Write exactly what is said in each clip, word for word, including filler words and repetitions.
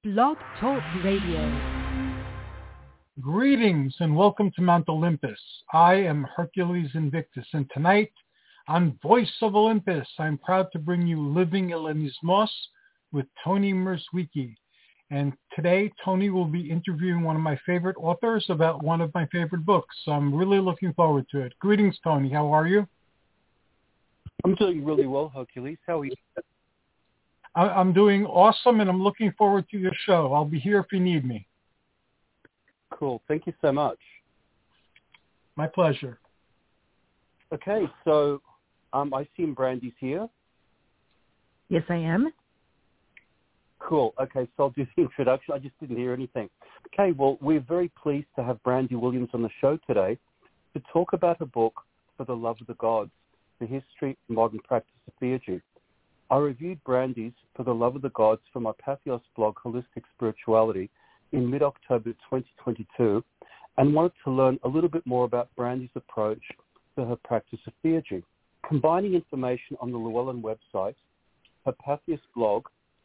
Blog Talk Radio. Greetings and welcome to Mount Olympus. I am Hercules Invictus, and tonight on Voice of Olympus, I'm proud to bring you Living Elenismos with Tony Merzwicki. And today, Tony will be interviewing one of my favorite authors about one of my favorite books. So I'm really looking forward to it. Greetings, Tony. How are you? I'm doing really well, Hercules. How are you? I'm doing awesome, and I'm looking forward to your show. I'll be here if you need me. Cool. Thank you so much. My pleasure. Okay, so um, I assume Brandy's here. Yes, I am. Cool. Okay, so I'll do the introduction. I just didn't hear anything. Okay, well, we're very pleased to have Brandy Williams on the show today to talk about her book, For the Love of the Gods, The History and Modern Practice of Theurgy. I reviewed Brandy's For the Love of the Gods for my Patheos blog, Holistic Spirituality, in mid-October twenty twenty-two, and wanted to learn a little bit more about Brandy's approach to her practice of theurgy. Combining information on the Llewellyn website, her Patheos blog,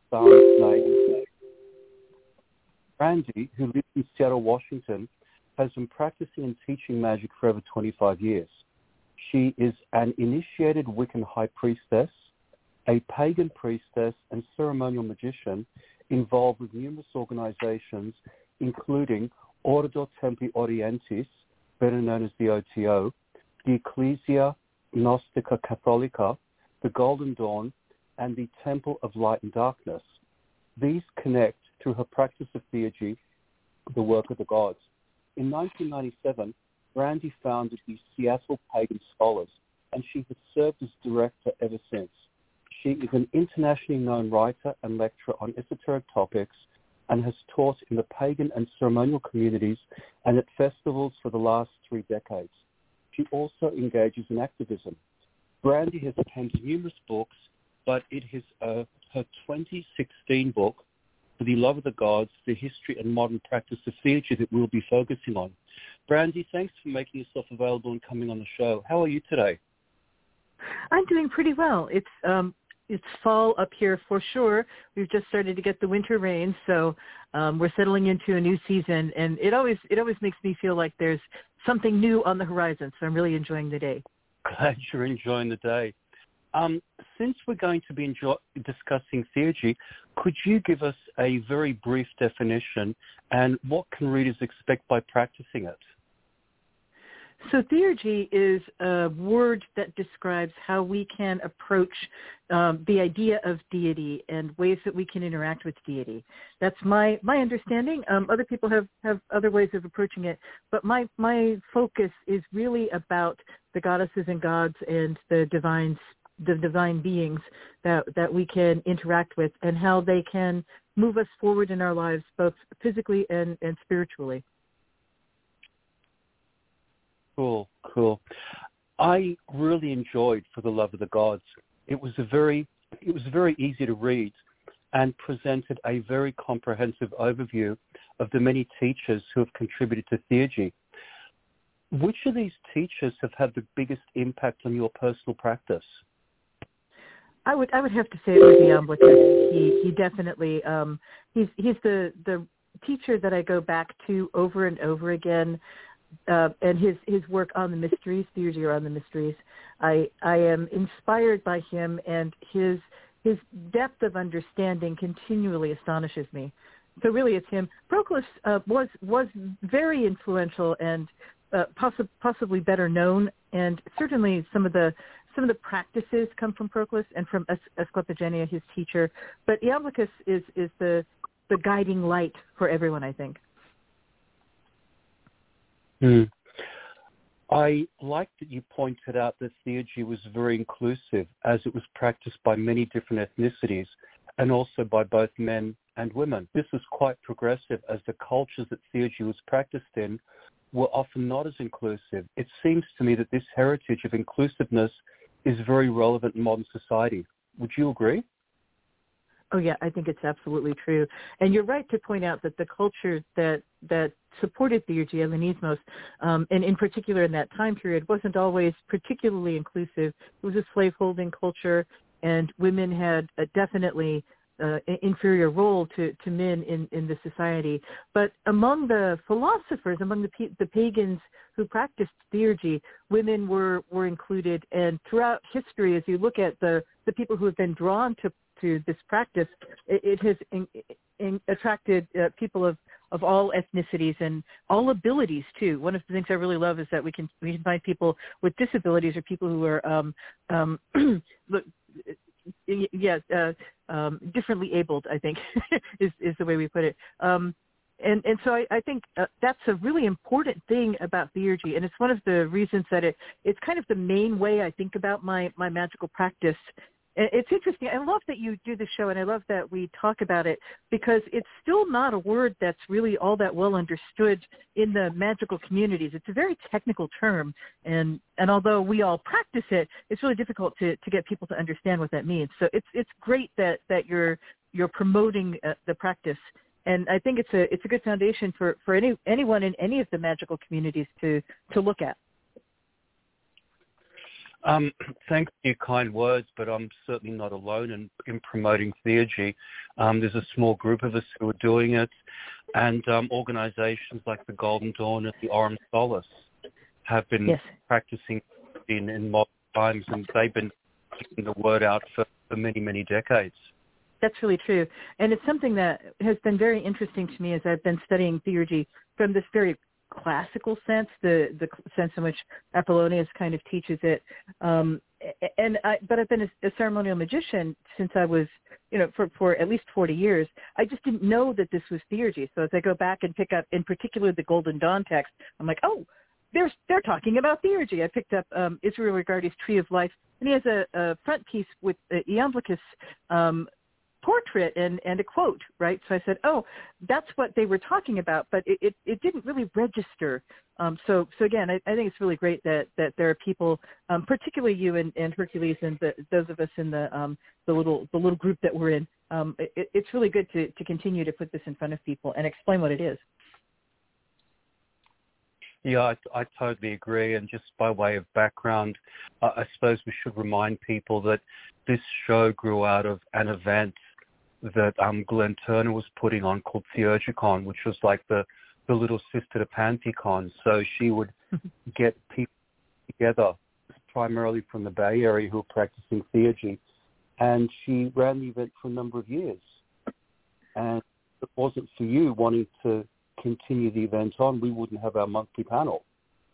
Brandy, who lives in Seattle, Washington, has been practicing and teaching magic for over twenty-five years. She is an initiated Wiccan high priestess, a pagan priestess and ceremonial magician involved with numerous organizations, including Ordo Templi Orientis, better known as the O T O, the Ecclesia Gnostica Catholica, the Golden Dawn, and the Temple of Light and Darkness. These connect through her practice of theurgy, the work of the gods. In nineteen ninety-seven, Brandy founded the Seattle Pagan Scholars, and she has served as director ever since. She is an internationally known writer and lecturer on esoteric topics and has taught in the pagan and ceremonial communities and at festivals for the last three decades. She also engages in activism. Brandy has penned numerous books, but it is uh, her twenty sixteen book, For the Love of the Gods, The History and Modern Practice of Theurgy, that we'll be focusing on. Brandy, thanks for making yourself available and coming on the show. How are you today? I'm doing pretty well. It's um, it's fall up here for sure. We've just started to get the winter rain, so um, we're settling into a new season, and it always it always makes me feel like there's something new on the horizon. So I'm really enjoying the day. Glad you're enjoying the day. Um, since we're going to be enjoy- discussing theurgy, could you give us a very brief definition, and what can readers expect by practicing it? So theurgy is a word that describes how we can approach um, the idea of deity and ways that we can interact with deity. That's my, my understanding. Um, other people have, have other ways of approaching it, but my, my focus is really about the goddesses and gods and the divine the divine beings that, that we can interact with and how they can move us forward in our lives, both physically and, and spiritually. Cool, cool. I really enjoyed For the Love of the Gods. It was a very, it was very easy to read and presented a very comprehensive overview of the many teachers who have contributed to theurgy. Which of these teachers have had the biggest impact on your personal practice? I would I would have to say it was Iamblichus. He he definitely um, he's he's the the teacher that I go back to over and over again, uh, and his his work on the mysteries, theurgy or on the mysteries. I I am inspired by him, and his his depth of understanding continually astonishes me. So really, it's him. Proclus uh, was was very influential and uh, possi- possibly better known, and certainly some of the Some of the practices come from Proclus and from Asclepigenia, his teacher. But Iamblichus is, is the the guiding light for everyone, I think. Hmm. I like that you pointed out that theurgy was very inclusive, as it was practiced by many different ethnicities and also by both men and women. This was quite progressive, as the cultures that theurgy was practiced in were often not as inclusive. It seems to me that this heritage of inclusiveness is very relevant in modern society. Would you agree? Oh, yeah, I think it's absolutely true. And you're right to point out that the culture that that supported theurgy, Elenismos, um, and in particular in that time period, wasn't always particularly inclusive. It was a slaveholding culture, and women had uh, definitely uh, inferior role to, to men in, in the society. But among the philosophers, among the the pagans who practiced theurgy, women were, were included. And throughout history, as you look at the, the people who have been drawn to, to this practice, it, it has in, in attracted uh, people of, of all ethnicities and all abilities too. One of the things I really love is that we can we can find people with disabilities or people who are um, um, look. Yes, uh, um, differently abled, I think, is, is the way we put it. Um, and, and so I, I think uh, that's a really important thing about theurgy, and it's one of the reasons that it, it's kind of the main way I think about my, my magical practice. It's interesting. I love that you do the show, and I love that we talk about it, because it's still not a word that's really all that well understood in the magical communities. It's a very technical term, and, and although we all practice it, it's really difficult to, to get people to understand what that means. So it's it's great that, that you're you're promoting uh, the practice, and I think it's a it's a good foundation for, for any anyone in any of the magical communities to, to look at. Um, thanks for your kind words, but I'm certainly not alone in, in promoting theurgy. Um, there's a small group of us who are doing it, and um, organizations like the Golden Dawn and the Aurum Solace have been yes. practicing in, in modern times, and they've been getting the word out for, for many, many decades. That's really true. And it's something that has been very interesting to me as I've been studying theurgy from this very classical sense, the the sense in which Apollonius kind of teaches it. Um, and I, but I've been a, a ceremonial magician since I was, you know, for, for at least forty years. I just didn't know that this was theurgy. So as I go back and pick up, in particular, the Golden Dawn text, I'm like, oh, they're, they're talking about theurgy. I picked up um, Israel Regardie's Tree of Life, and he has a, a front piece with uh, Iamblichus um portrait and, and a quote, right? So I said, oh, that's what they were talking about, but it, it, it didn't really register. Um, so so again, I, I think it's really great that, that there are people, um, particularly you and, and Hercules and the, those of us in the um, the little the little group that we're in. Um, it, it's really good to, to continue to put this in front of people and explain what it is. Yeah, I, I totally agree. And just by way of background, uh, I suppose we should remind people that this show grew out of an event that um, Glenn Turner was putting on called Theurgicon, which was like the, the little sister to Pantycon. So she would get people together, primarily from the Bay Area, who were practicing theurgy, and she ran the event for a number of years. And if it wasn't for you wanting to continue the event on, we wouldn't have our monthly panel.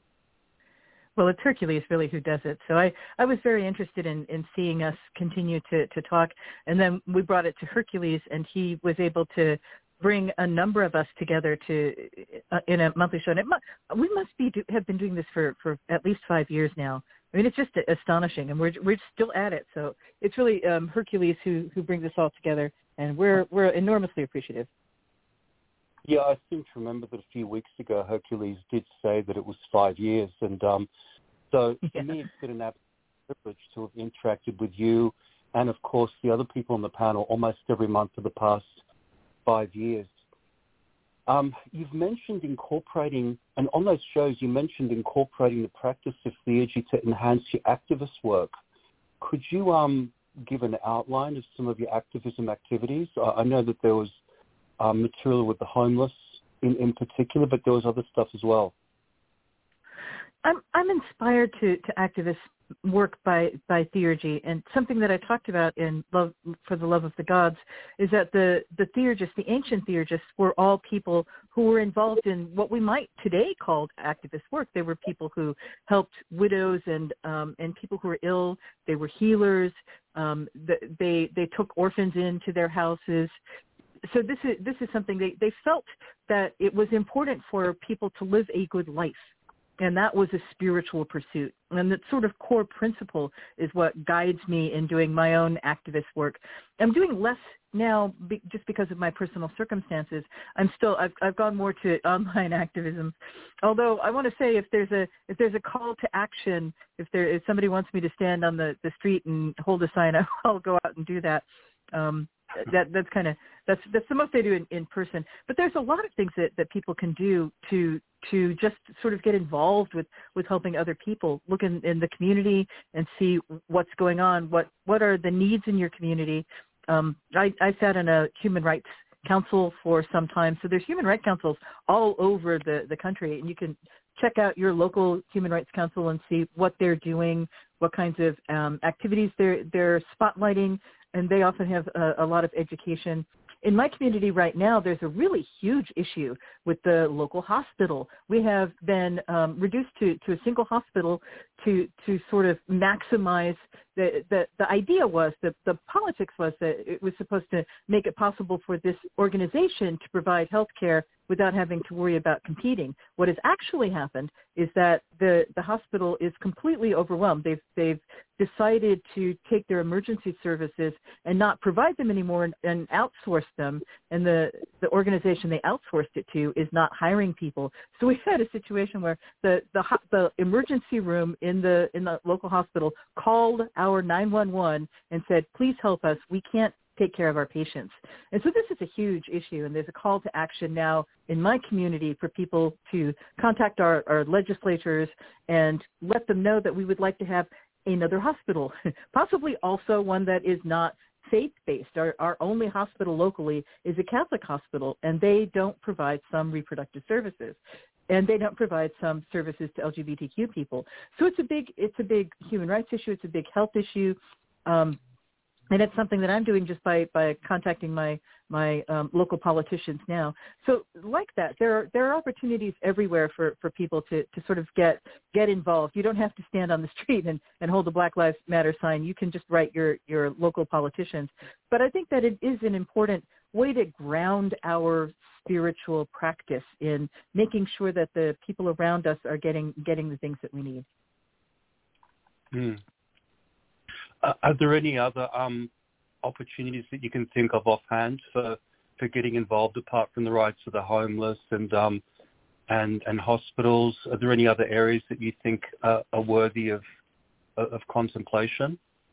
Well, it's Hercules really who does it. So I, I was very interested in, in seeing us continue to, to talk. And then we brought it to Hercules, and he was able to bring a number of us together to uh, in a monthly show. And it mu- we must be do, have been doing this for, for at least five years now. I mean, it's just astonishing, and we're we're still at it. So it's really um, Hercules who, who brings us all together, and we're we're enormously appreciative. Yeah, I seem to remember that a few weeks ago, Hercules did say that it was five years. And um, so for yeah. me, it's been an absolute privilege to have interacted with you and, of course, the other people on the panel almost every month for the past five years. Um, you've mentioned incorporating, and on those shows, you mentioned incorporating the practice of theurgy to enhance your activist work. Could you um, give an outline of some of your activism activities? I, I know that there was Um, material with the homeless in, in particular, but there was other stuff as well. I'm I'm inspired to, to activist work by, by theurgy, and something that I talked about in Love for the Love of the Gods is that the, the theurgists, the ancient theurgists, were all people who were involved in what we might today call activist work. They were people who helped widows and um, and people who were ill. They were healers. Um, they they took orphans into their houses. So this is this is something they, they felt that it was important for people to live a good life, and that was a spiritual pursuit. And that sort of core principle is what guides me in doing my own activist work. I'm doing less now be, just because of my personal circumstances. I'm still I've I've gone more to online activism. Although I want to say if there's a if there's a call to action, if there if somebody wants me to stand on the, the street and hold a sign, I'll go out and do that. Um, that that's kind of that's that's the most I do in, in person. But there's a lot of things that, that people can do to to just sort of get involved with, with helping other people. Look in, in the community and see what's going on. What what are the needs in your community, um, I, I sat in a human rights council for some time. So there's human rights councils all over the, the country, and you can check out your local human rights council and see what they're doing, what kinds of um, activities they're, they're spotlighting, and they often have a, a lot of education. In my community right now, there's a really huge issue with the local hospital. We have been um, reduced to, to a single hospital to to sort of maximize the, the, the idea was, that the politics was that it was supposed to make it possible for this organization to provide health care without having to worry about competing. What has actually happened is that the, the hospital is completely overwhelmed. They've, they've decided to take their emergency services and not provide them anymore and, and outsource them. And the, the organization they outsourced it to is not hiring people. So we've had a situation where the, the, the emergency room in the, in the local hospital called our nine one one and said, please help us. We can't take care of our patients. And so this is a huge issue, and there's a call to action now in my community for people to contact our, our legislators and let them know that we would like to have another hospital, possibly also one that is not faith-based. Our, our only hospital locally is a Catholic hospital, and they don't provide some reproductive services, and they don't provide some services to L G B T Q people. So it's a big, it's a big human rights issue. It's a big health issue. Um, And it's something that I'm doing just by, by contacting my my um, local politicians now. So like that, there are there are opportunities everywhere for, for people to, to sort of get get involved. You don't have to stand on the street and, and hold a Black Lives Matter sign. You can just write your, your local politicians. But I think that it is an important way to ground our spiritual practice in making sure that the people around us are getting getting the things that we need. Mm. Uh, are there any other um, opportunities that you can think of offhand for, for getting involved apart from the rights of the homeless and um, and and hospitals? Are there any other areas that you think uh, are worthy of of contemplation?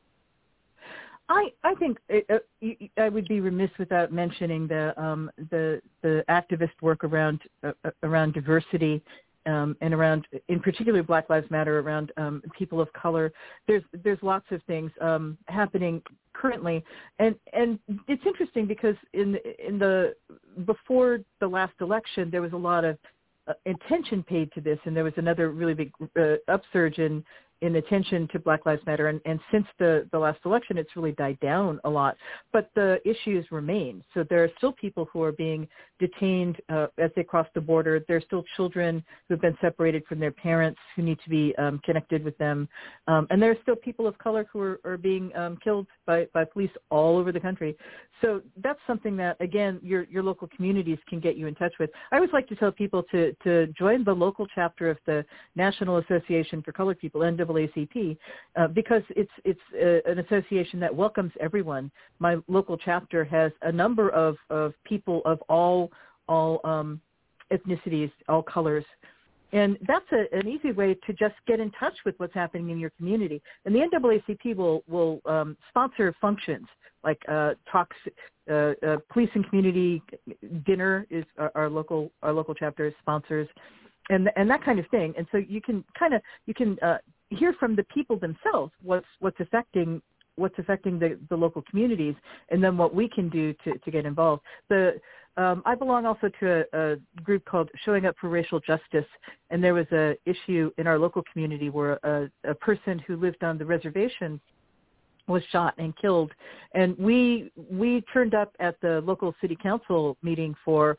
I, I think it, uh, I would be remiss without mentioning the um, the the activist work around uh, around diversity. Um, and around, in particular, Black Lives Matter, around um, people of color. There's there's lots of things um, happening currently, and and it's interesting because in in the before the last election, there was a lot of uh, attention paid to this, and there was another really big uh, upsurge in in attention to Black Lives Matter, and, and since the, the last election, it's really died down a lot. But the issues remain. So there are still people who are being detained uh, as they cross the border. There are still children who have been separated from their parents who need to be um, connected with them. Um, and there are still people of color who are, are being um, killed by, by police all over the country. So that's something that, again, your your local communities can get you in touch with. I always like to tell people to, to join the local chapter of the National Association for Colored People, N double A C P, uh, because it's it's a, an association that welcomes everyone. My local chapter has a number of, of people of all all um, ethnicities, all colors. And that's a, an easy way to just get in touch with what's happening in your community. And the N double A C P will, will um, sponsor functions like uh, talks, uh, uh, police and community dinner is our, our local our local chapter sponsors, and and that kind of thing. And so you can kind of you can uh, hear from the people themselves what's what's affecting what's affecting the, the local communities, and then what we can do to, to get involved. The Um, I belong also to a, a group called Showing Up for Racial Justice, and there was a issue in our local community where a, a person who lived on the reservation was shot and killed, and we we turned up at the local city council meeting for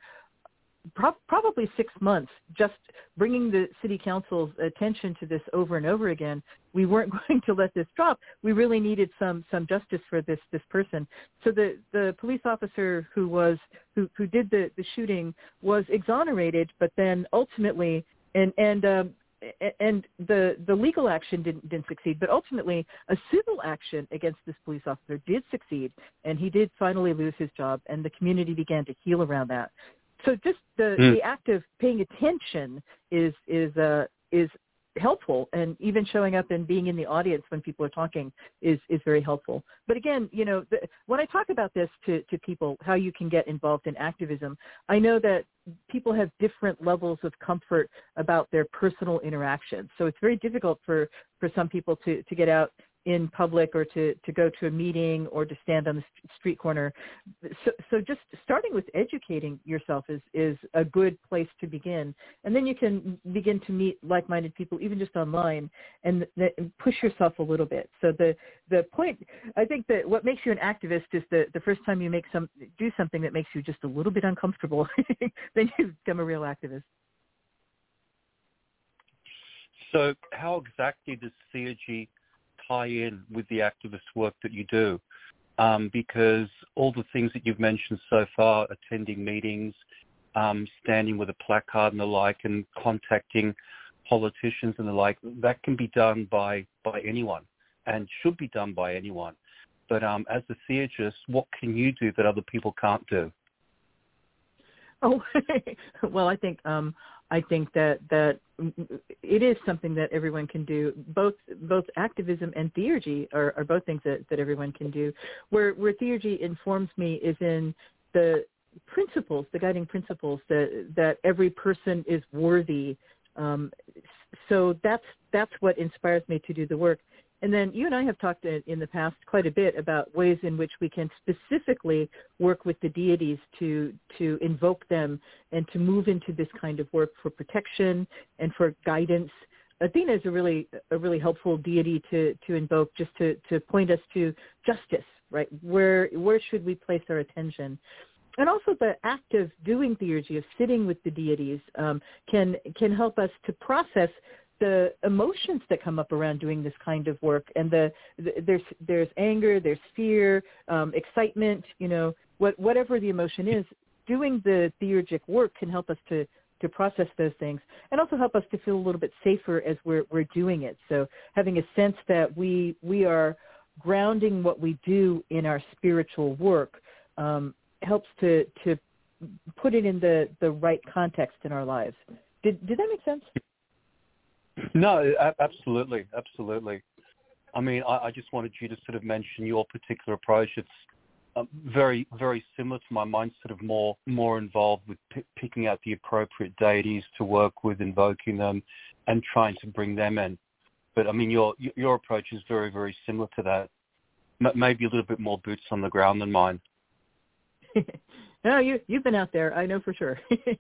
pro- probably six months, just bringing the city council's attention to this over and over again. We weren't going to let this drop. We really needed some some justice for this this person. So the, the police officer who was who, who did the, the shooting was exonerated, but then ultimately and and um, and the the legal action didn't didn't succeed, but ultimately a civil action against this police officer did succeed, and he did finally lose his job, and the community began to heal around that. So just the, mm. the act of paying attention is is uh, is helpful, and even showing up and being in the audience when people are talking is, is very helpful. But again, you know, the, when I talk about this to, to people, how you can get involved in activism, I know that people have different levels of comfort about their personal interactions. So it's very difficult for, for some people to, to get out in public or to, to go to a meeting or to stand on the street corner. So, so just starting with educating yourself is, is a good place to begin. And then you can begin to meet like-minded people, even just online, and, and push yourself a little bit. So the, the point, I think that what makes you an activist is the, the first time you make some, do something that makes you just a little bit uncomfortable, then you become a real activist. So how exactly does Theurgy tie in with the activist work that you do? Um, because all the things that you've mentioned so far, attending meetings, um, standing with a placard and the like, and contacting politicians and the like, that can be done by, by anyone and should be done by anyone. But um, as a theurgist, what can you do that other people can't do? Oh, well, I think um, I think that that it is something that everyone can do. Both both activism and theurgy are, are both things that, that everyone can do. Where where theurgy informs me is in the principles, the guiding principles that that every person is worthy. Um, so that's that's what inspires me to do the work. And then you and I have talked in the past quite a bit about ways in which we can specifically work with the deities to to invoke them and to move into this kind of work for protection and for guidance. Athena is a really a really helpful deity to, to invoke, just to, to point us to justice, right? Where where should we place our attention? And also the act of doing theurgy, of sitting with the deities, um, can can help us to process the emotions that come up around doing this kind of work. And the, the there's there's anger, there's fear, um, excitement, you know, what, whatever the emotion is, doing the theurgic work can help us to, to process those things and also help us to feel a little bit safer as we're we're doing it. So having a sense that we we are grounding what we do in our spiritual work um, helps to to put it in the, the right context in our lives. Did did that make sense? No, absolutely, absolutely. I mean, I, I just wanted you to sort of mention your particular approach. It's uh, very, very similar to my mind, sort of more, more involved with p- picking out the appropriate deities to work with, invoking them, and trying to bring them in. But I mean, your your approach is very, very similar to that. M- maybe a little bit more boots on the ground than mine. No, you you've been out there. I know for sure.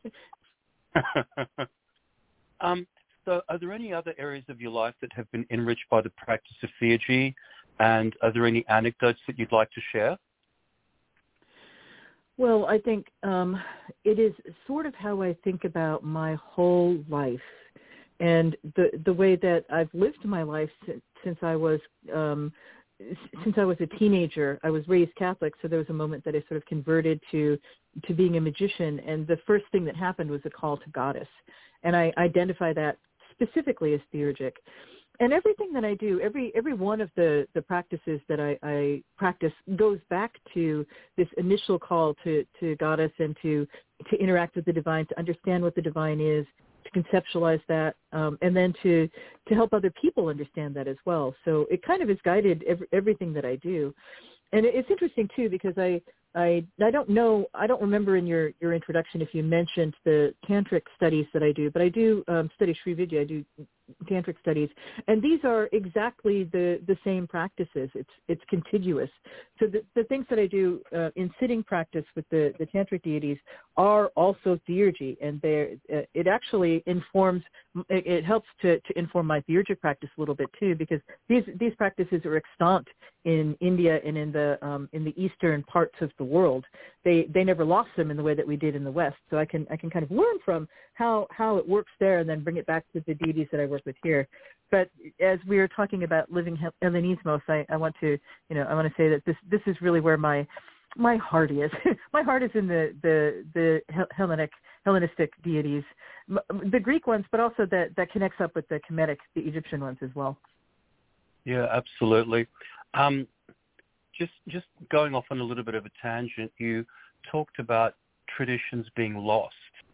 um. So are there any other areas of your life that have been enriched by the practice of theurgy? And are there any anecdotes that you'd like to share? Well, I think um, it is sort of how I think about my whole life and the the way that I've lived my life since, since I was um, since I was a teenager. I was raised Catholic, so there was a moment that I sort of converted to to being a magician. And the first thing that happened was a call to goddess. And I identify that specifically as theurgic. And everything that I do, every every one of the, the practices that I, I practice goes back to this initial call to, to goddess and to, to interact with the divine, to understand what the divine is, to conceptualize that, um, and then to, to help other people understand that as well. So it kind of has guided every, everything that I do. And it's interesting, too, because I, I I don't know, I don't remember in your, your introduction if you mentioned the tantric studies that I do, but I do um, study Sri Vidya, I do tantric studies, and these are exactly the, the same practices. It's it's contiguous. So the, the things that I do uh, in sitting practice with the, the tantric deities are also theurgy, and they're, uh, it actually informs, it, it helps to, to inform my theurgic practice a little bit too, because these these practices are extant in India and in the um, in the eastern parts of the world. They they never lost them in the way that we did in the West. So I can I can kind of learn from how how it works there and then bring it back to the deities that I work with here. But as we are talking about living Hellenismos, I, I want to you know I want to say that this this is really where my my heart is. My heart is in the the the Hellenic Hellenistic deities, the Greek ones, but also that that connects up with the Kemetic, the Egyptian ones as well. Yeah, absolutely. Um, just just going off on a little bit of a tangent, you talked about traditions being lost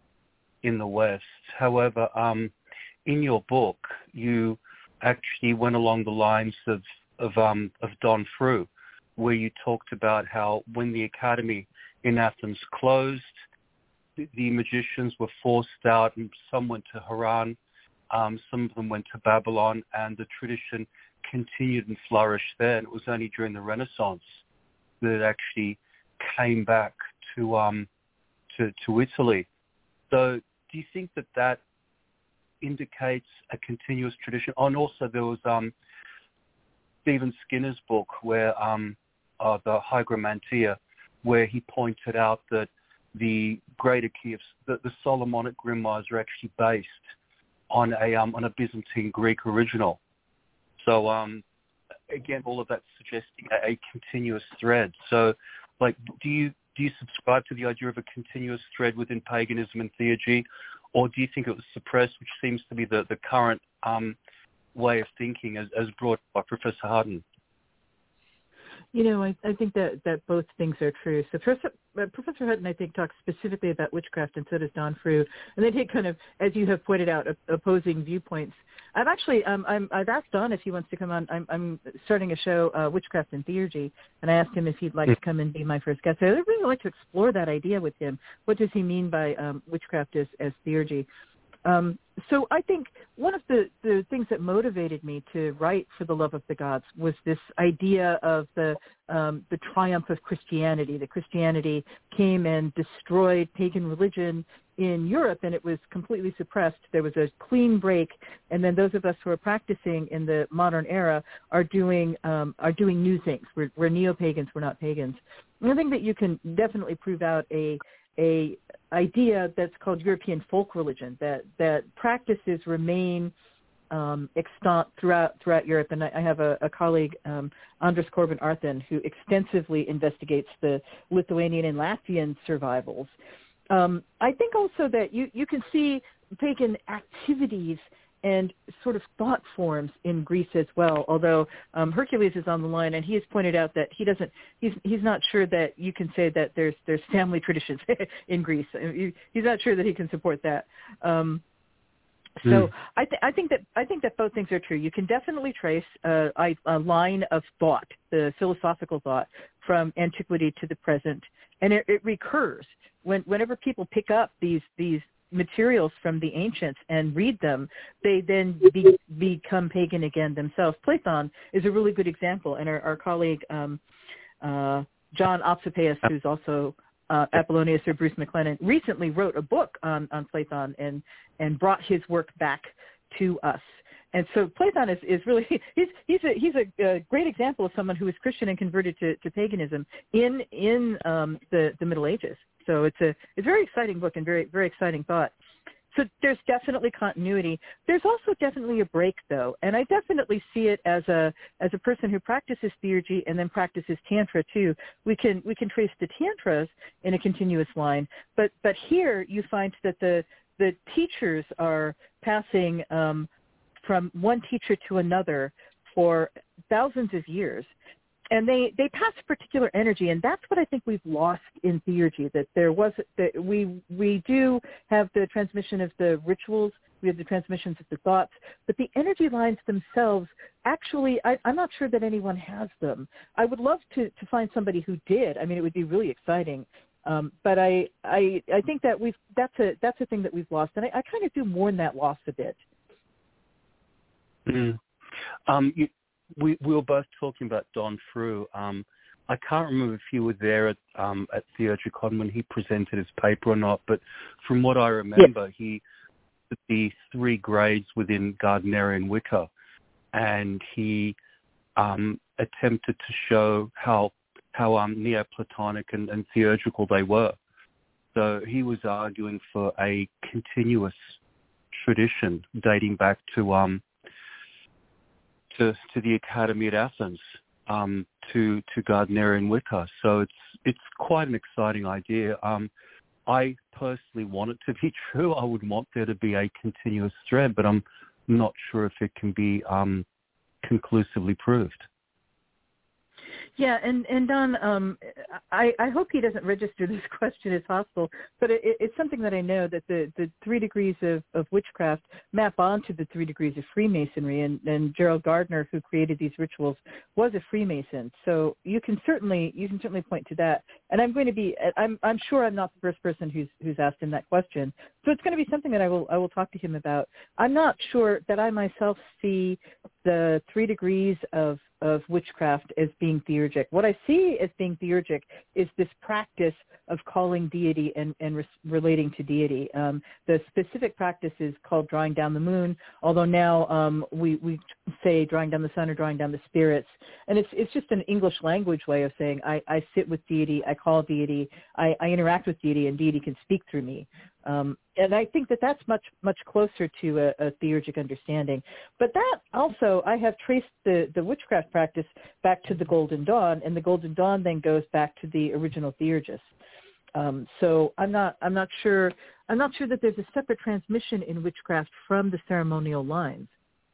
in the West. However, um, in your book, you actually went along the lines of of, um, of Don Fru, where you talked about how when the academy in Athens closed, the, the magicians were forced out, and some went to Haran, um, some of them went to Babylon, and the tradition continued and flourished there. And it was only during the Renaissance that it actually came back to um, to, to Italy. So do you think that that indicates a continuous tradition? Oh, and also there was um, Stephen Skinner's book, where um, uh, the Hygromantia, where he pointed out that the greater key of the, the Solomonic grimoires are actually based on a um, on a Byzantine Greek original. So um, again, all of that suggesting a, a continuous thread. So, like, do you do you subscribe to the idea of a continuous thread within paganism and theurgy, or do you think it was suppressed, which seems to be the the current um, way of thinking, as, as brought by Professor Hutton? You know, I, I think that, that both things are true. So Professor, uh, Professor Hutton, I think, talks specifically about witchcraft, and so does Don Frew. And they take kind of, as you have pointed out, opposing viewpoints. I've actually, um, I'm, I've asked Don if he wants to come on. I'm, I'm starting a show, uh, Witchcraft and Theurgy, and I asked him if he'd like to come and be my first guest. So I'd really like to explore that idea with him. What does he mean by um, witchcraft as, as theurgy? Um, so I think one of the, the things that motivated me to write For the Love of the Gods was this idea of the um, the triumph of Christianity. That Christianity came and destroyed pagan religion in Europe, and it was completely suppressed. There was a clean break, and then those of us who are practicing in the modern era are doing um, are doing new things. We're, we're neo-pagans. We're not pagans. And I think that you can definitely prove out a a idea that's called European folk religion, that, that practices remain um, extant throughout throughout Europe. And I, I have a, a colleague, um, Andres Corbin Arthen, who extensively investigates the Lithuanian and Latvian survivals. Um, I think also that you, you can see pagan activities and sort of thought forms in Greece as well. Although um, Hercules is on the line, and he has pointed out that he doesn't, he's he's not sure that you can say that there's there's family traditions in Greece. He's not sure that he can support that. Um, so mm. I, th- I think that I think that both things are true. You can definitely trace uh, a line of thought, the philosophical thought, from antiquity to the present, and it, it recurs when whenever people pick up these these. materials from the ancients and read them, they then be, become pagan again themselves. Platon is a really good example, and our, our colleague um, uh, John Opsipeus, who's also uh, Apollonius or Bruce McLennan, recently wrote a book on, on Platon and, and brought his work back to us. And so Platon is, is really, he's, he's, a, he's a, a great example of someone who was Christian and converted to, to paganism in, in um, the, the Middle Ages. So it's a, it's a very exciting book and very, very exciting thought. So there's definitely continuity. There's also definitely a break, though, and I definitely see it as a as a person who practices theurgy and then practices tantra too. We can we can trace the tantras in a continuous line, but but here you find that the the teachers are passing um, from one teacher to another for thousands of years. And they, they pass a particular energy, and that's what I think we've lost in theurgy, that there was, that we we do have the transmission of the rituals, we have the transmissions of the thoughts, but the energy lines themselves, actually, I, I'm not sure that anyone has them. I would love to, to find somebody who did. I mean, it would be really exciting. Um, but I, I I think that we've that's a that's a thing that we've lost, and I, I kind of do mourn that loss a bit. Mm. Um, you, we we were both talking about Don Frew. Um, I can't remember if you were there at um, at Theurgicon when he presented his paper or not, but from what I remember, yes. he did the three grades within Gardnerian Wicca, and he um, attempted to show how how um, Neoplatonic and, and theurgical they were. So he was arguing for a continuous tradition dating back to um, to, to the Academy at Athens, um, to to Gardnerian Wicca. So it's it's quite an exciting idea. Um, I personally want it to be true. I would want there to be a continuous thread, but I'm not sure if it can be um, conclusively proved. Yeah, and, and Don, um, I, I hope he doesn't register this question as hostile, but it, it's something that I know that the, the three degrees of, of witchcraft map onto the three degrees of Freemasonry, and, and Gerald Gardner, who created these rituals, was a Freemason. So you can certainly you can certainly point to that. And I'm going to be I'm I'm sure I'm not the first person who's who's asked him that question. So it's going to be something that I will I will talk to him about. I'm not sure that I myself see the three degrees of of witchcraft as being theurgic. What I see as being theurgic is this practice of calling deity and, and re- relating to deity. Um, the specific practice is called drawing down the moon, although now um, we, we say drawing down the sun or drawing down the spirits. And it's it's just an English language way of saying I, I sit with deity, I call deity, I, I interact with deity, and deity can speak through me. Um, and I think that that's much, much closer to a, a theurgic understanding. But that also, I have traced the, the witchcraft practice back to the Golden Dawn, and the Golden Dawn then goes back to the original theurgists. Um, so I'm not, I'm not sure, I'm not sure that there's a separate transmission in witchcraft from the ceremonial lines.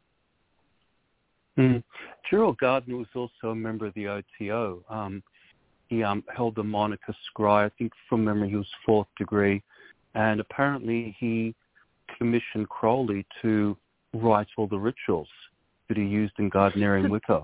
Mm. Gerald Gardner was also a member of the O T O. Um, he um, held the moniker Scry. I think from memory he was fourth degree. And apparently he commissioned Crowley to write all the rituals that he used in Gardnerian Wicca.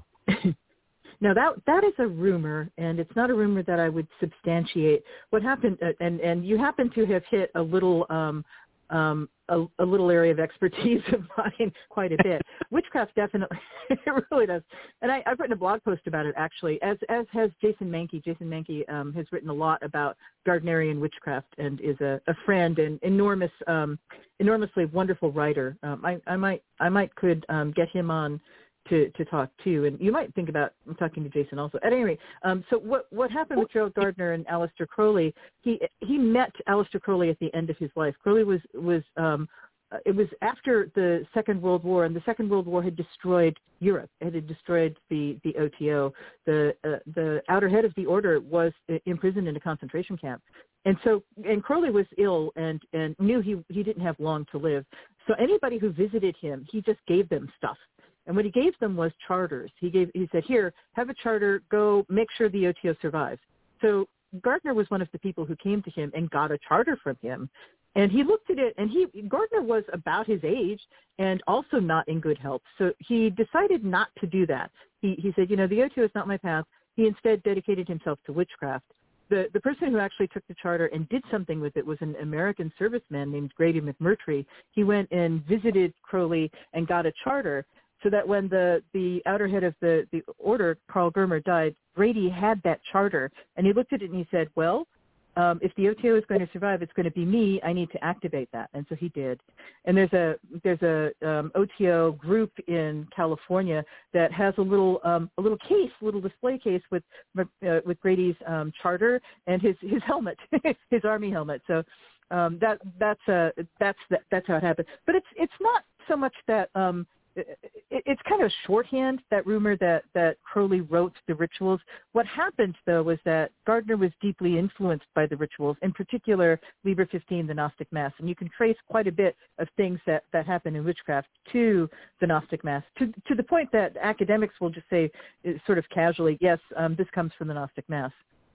Now, that that is a rumor, and it's not a rumor that I would substantiate. What happened, uh, and, and you happen to have hit a little um, um, a, a little area of expertise of mine quite a bit. Witchcraft definitely, it really does. And I, I've written a blog post about it, actually, as as has Jason Mankey. Jason Mankey um, has written a lot about Gardnerian witchcraft and is a, a friend and enormous, um, enormously wonderful writer. Um, I, I might I might could um, get him on to, to talk to, and you might think about talking to Jason also. At any rate, um, so what what happened with Gerald Gardner and Aleister Crowley? He he met Aleister Crowley at the end of his life. Crowley was was um, it was after the Second World War, and the Second World War had destroyed Europe. It had destroyed the the O T O. The uh, the outer head of the order was imprisoned in a concentration camp. And so, and Crowley was ill and, and knew he he didn't have long to live. So anybody who visited him, he just gave them stuff. And what he gave them was charters. He gave, he said, here, have a charter, go make sure the O T O survives. So Gardner was one of the people who came to him and got a charter from him. And he looked at it, and he Gardner was about his age and also not in good health. So he decided not to do that. He, he said, you know, the O T O is not my path. He instead dedicated himself to witchcraft. The the person who actually took the charter and did something with it was an American serviceman named Grady McMurtry. He went and visited Crowley and got a charter, so that when the, the outer head of the, the order, Carl Germer, died, Grady had that charter. And he looked at it and he said, well, um, if the O T O is going to survive, it's going to be me. I need to activate that. And so he did. And there's a there's a um, O T O group in California that has a little um, a little case, a little display case with uh, with Grady's um, charter and his, his helmet, his Army helmet. So um, that that's uh, that's that, that's how it happened. But it's it's not so much that um, it's kind of shorthand, that rumor that, that Crowley wrote the rituals. What happened, though, was that Gardner was deeply influenced by the rituals, in particular Liber fifteen, the Gnostic Mass. And you can trace quite a bit of things that, that happen in witchcraft to the Gnostic Mass, to, to the point that academics will just say sort of casually, yes, um, this comes from the Gnostic Mass.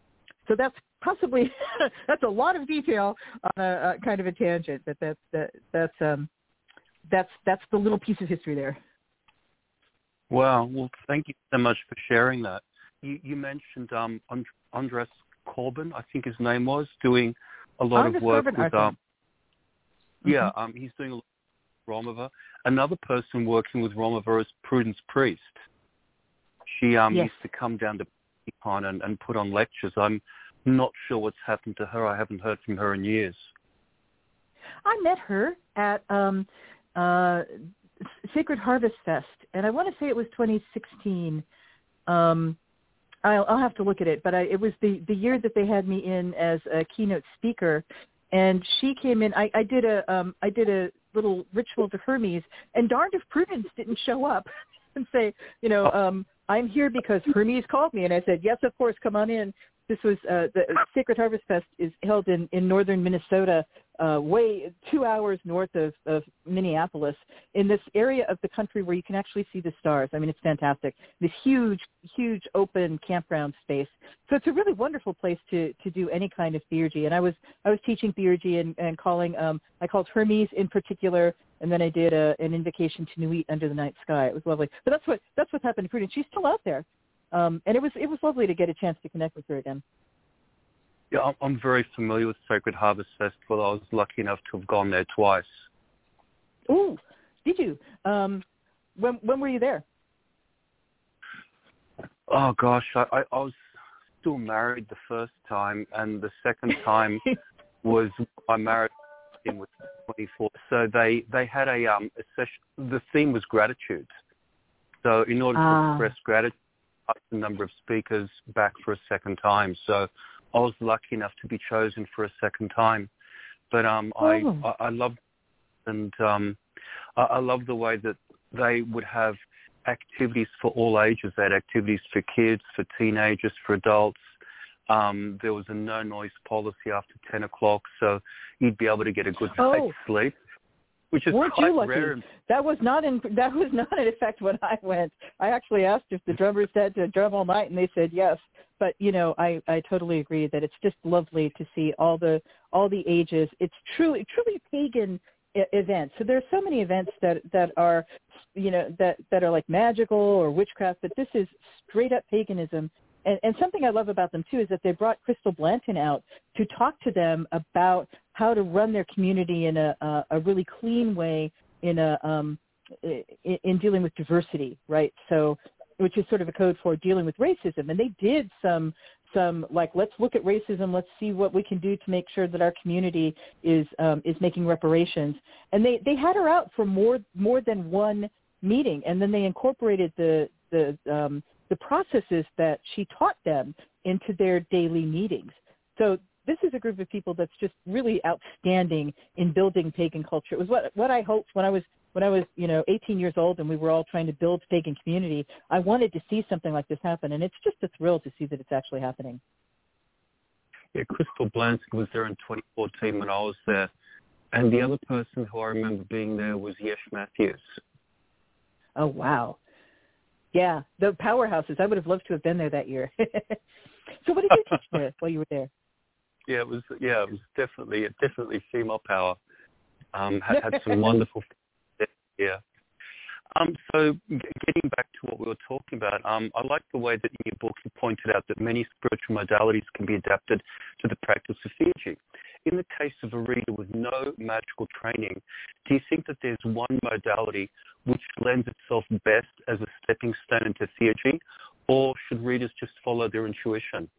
So that's possibly, that's a lot of detail on a, a kind of a tangent, but that's, that, that's, um, That's that's the little piece of history there. Wow. Well, thank you so much for sharing that. You, you mentioned um, And- Andres Corbin, I think his name was, doing a lot Andres of work Corbin, with. Um, mm-hmm. Yeah, um, he's doing a lot with Romova. Another person working with Romova is Prudence Priest. She um, yes. used to come down to Con and, and put on lectures. I'm not sure what's happened to her. I haven't heard from her in years. I met her at um, uh, Sacred Harvest Fest, and I want to say it was twenty sixteen. Um, I'll, I'll have to look at it, but I, it was the, the year that they had me in as a keynote speaker, and she came in. I, I did a um, I did a little ritual to Hermes, and darned if Prudence didn't show up and say, you know, um, I'm here because Hermes called me, and I said, yes, of course, come on in. This was uh, the Sacred Harvest Fest is held in, in northern Minnesota, uh, way two hours north of, of Minneapolis, in this area of the country where you can actually see the stars. I mean, it's fantastic. This huge, huge open campground space. So it's a really wonderful place to, to do any kind of theurgy. And I was I was teaching theurgy and, and calling um, I called Hermes in particular. And then I did a, an invocation to Nuit under the night sky. It was lovely. But that's what that's what happened to Prudence. She's still out there, um, and it was it was lovely to get a chance to connect with her again. Yeah, I'm, I'm very familiar with Sacred Harvest Festival. I was lucky enough to have gone there twice. Oh, did you? Um, when when were you there? Oh gosh, I, I, I was still married the first time, and the second time was I married him with twenty-four. So they, they had a um a session. The theme was gratitude. So in order ah. to express gratitude, I asked a number of speakers back for a second time. So I was lucky enough to be chosen for a second time. But um oh. I, I I love and um I, I love the way that they would have activities for all ages. They had activities for kids, for teenagers, for adults. Um, there was a no noise policy after ten o'clock, so you'd be able to get a good oh. night's sleep, which is Weren't quite you lucky? rare. That was not in that was not in effect when I went. I actually asked if the drummers said to drum all night, and they said yes. But you know, I, I totally agree that it's just lovely to see all the all the ages. It's truly truly pagan I- events. So there's so many events that that are, you know, that that are like magical or witchcraft, but this is straight up paganism. And, and something I love about them, too, is that they brought Crystal Blanton out to talk to them about how to run their community in a, a, a really clean way in a um, in, in dealing with diversity, right? So, which is sort of a code for dealing with racism. And they did some, some like, let's look at racism. Let's see what we can do to make sure that our community is um, is making reparations. And they, they had her out for more more than one meeting, and then they incorporated the the um, the processes that she taught them into their daily meetings. So this is a group of people that's just really outstanding in building pagan culture. It was what what I hoped when I was when I was, you know, eighteen years old and we were all trying to build pagan community. I wanted to see something like this happen, and it's just a thrill to see that it's actually happening. Yeah, Crystal Blanton was there in twenty fourteen when I was there, and the other person who I remember being there was Yesh Matthews. Oh wow. Yeah, the powerhouses. I would have loved to have been there that year. So what did you teach there while you were there? Yeah, it was. Yeah, it was definitely, definitely female power. Um, had, had some wonderful. Yeah. Um. So g- getting back to what we were talking about, um, I like the way that in your book you pointed out that many spiritual modalities can be adapted to the practice of theurgy. In the case of a reader with no magical training, do you think that there's one modality which lends itself best as a stepping stone into theurgy, or should readers just follow their intuition?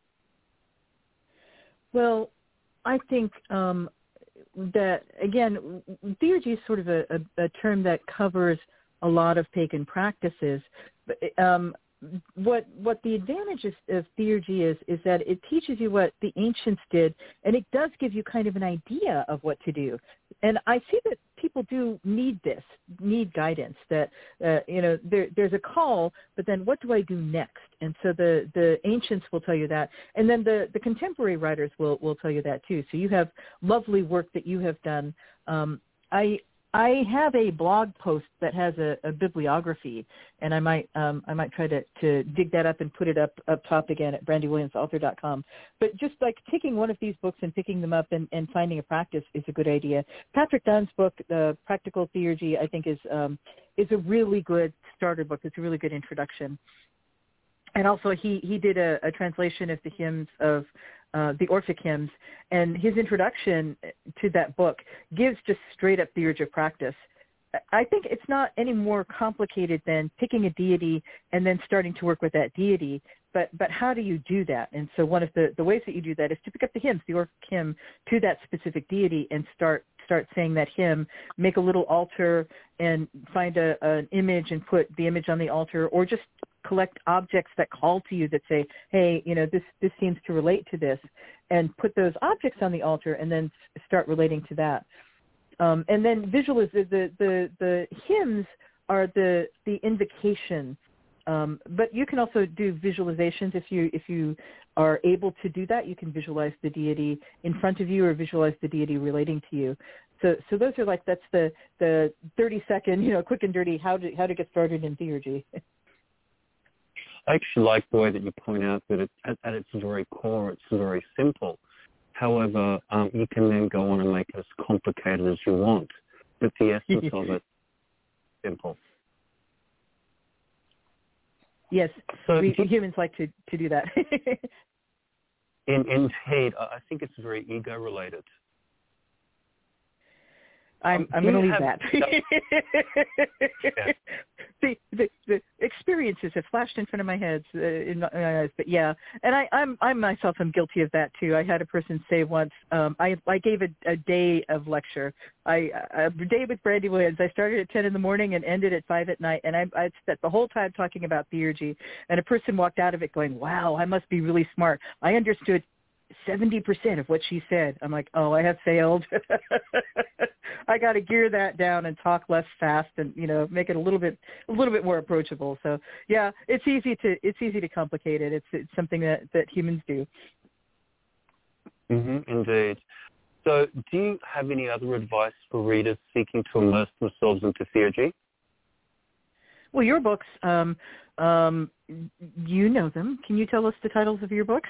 Well, I think um, that, again, theurgy is sort of a, a, a term that covers a lot of pagan practices. But, um, what what the advantage of, of theurgy is is that it teaches you what the ancients did, and it does give you kind of an idea of what to do. And I see that people do need this, need guidance. That uh, you know, there, there's a call, but then what do I do next? And so the, the ancients will tell you that, and then the, the contemporary writers will will tell you that too. So you have lovely work that you have done. Um, I. I have a blog post that has a, a bibliography, and I might um, I might try to, to dig that up and put it up, up top again at brandy williams author dot com. But just like taking one of these books and picking them up and, and finding a practice is a good idea. Patrick Dunn's book, The Practical Theurgy, I think is um, is a really good starter book. It's a really good introduction. And also he, he did a, a translation of the hymns of uh, the Orphic hymns, and his introduction to that book gives just straight up theurgic practice. I think it's not any more complicated than picking a deity and then starting to work with that deity, but but how do you do that? And so one of the, the ways that you do that is to pick up the hymns, the Orphic hymn, to that specific deity and start start saying that hymn, make a little altar and find a, an image and put the image on the altar, or just collect objects that call to you that say, hey, you know, this, this seems to relate to this, and put those objects on the altar and then start relating to that. Um, and then visualize the, the, the, the hymns are the, the invocation. Um, but you can also do visualizations if you if you are able to do that, you can visualize the deity in front of you or visualize the deity relating to you. So, so those are like, that's the, the thirty second, you know, quick and dirty, how to, how to get started in theurgy. I actually like the way that you point out that it, at, at its very core, it's very simple. However, um, you can then go on and make it as complicated as you want. But the essence of it is simple. Yes, so we, humans like to, to do that. in, indeed, I think it's very ego-related. I'm, um, I'm going to leave have, that. yeah. the, the the experiences have flashed in front of my head, uh, in my eyes, but yeah, and I, I'm I myself am guilty of that too. I had a person say once, um, I I gave a, a day of lecture, I a day with Brandy Williams. I started at ten in the morning and ended at five at night, and I I spent the whole time talking about theurgy, and a person walked out of it going, "Wow, I must be really smart. I understood seventy percent of what she said." I'm like, oh, I have failed. I got to gear that down and talk less fast, and you know, make it a little bit a little bit more approachable. So yeah, it's easy to it's easy to complicate it. It's it's something that, that humans do. Mm-hmm, indeed. So, do you have any other advice for readers seeking to immerse themselves into theurgy? Well, your books, um, um, you know them. Can you tell us the titles of your books?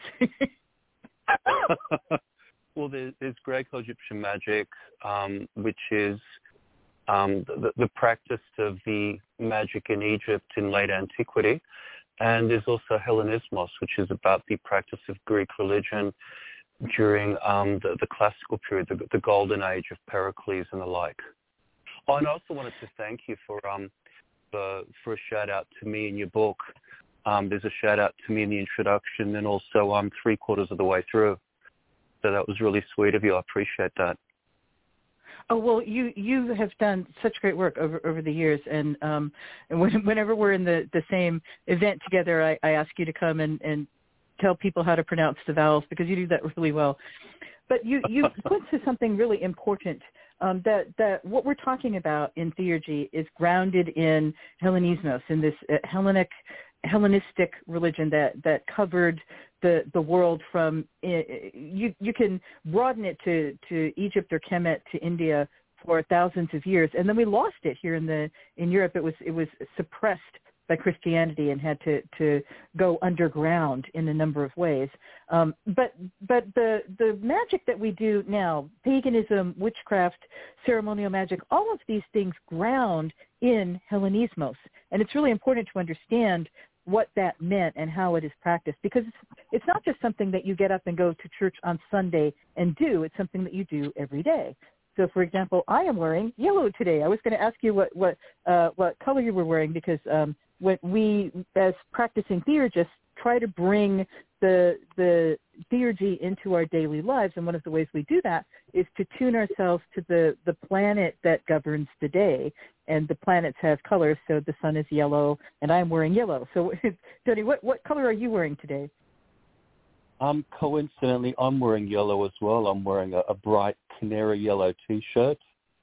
Well, there's, there's Greco-Egyptian magic, um, which is um, the, the practice of the magic in Egypt in late antiquity. And there's also Hellenismos, which is about the practice of Greek religion during um, the, the classical period, the, the golden age of Pericles and the like. Oh, and I also wanted to thank you for, um, for, for a shout-out to me in your book. Um, there's a shout-out to me in the introduction and also um, three quarters of the way through. So that was really sweet of you. I appreciate that. Oh, well, you, you have done such great work over, over the years. And, um, and when, whenever we're in the, the same event together, I, I ask you to come and, and tell people how to pronounce the vowels because you do that really well. But you, you went to something really important, um, that, that what we're talking about in theurgy is grounded in Hellenismos, in this uh, Hellenic Hellenistic religion that, that covered the, the world from, uh, you, you can broaden it to, to Egypt or Kemet to India for thousands of years. And then we lost it here in the, in Europe. It was, it was suppressed by Christianity and had to, to go underground in a number of ways. Um, but, but the, the magic that we do now, paganism, witchcraft, ceremonial magic, all of these things ground in Hellenismos. And it's really important to understand what that meant and how it is practiced, because it's, it's not just something that you get up and go to church on Sunday and do. It's something that you do every day. So, for example, I am wearing yellow today. I was going to ask you what what uh, what color you were wearing because um, when we, as practicing theurgists, try to bring the the theurgy into our daily lives, and one of the ways we do that is to tune ourselves to the, the planet that governs the day. And the planets have colors, so the sun is yellow, and I'm wearing yellow. So, Tony, what, what color are you wearing today? Um, coincidentally, I'm wearing yellow as well. I'm wearing a, a bright canary yellow T-shirt.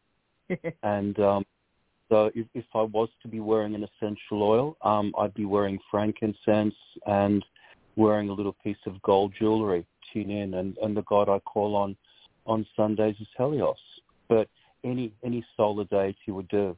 and um, so if, if I was to be wearing an essential oil, um, I'd be wearing frankincense and wearing a little piece of gold jewelry. Tune in, and, and the god I call on on Sundays is Helios. But any any solar deity would do.